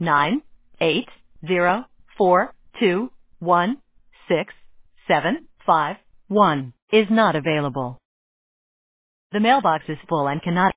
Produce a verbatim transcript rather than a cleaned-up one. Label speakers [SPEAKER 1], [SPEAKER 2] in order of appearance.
[SPEAKER 1] nine eight zero four two one six seven five one is not available. The mailbox is full and cannot